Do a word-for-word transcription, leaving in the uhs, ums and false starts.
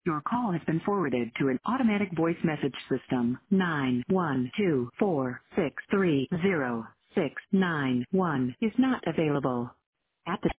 Your call has been forwarded to an automatic voice message system. nine one two four six three zero six nine one is not available. At the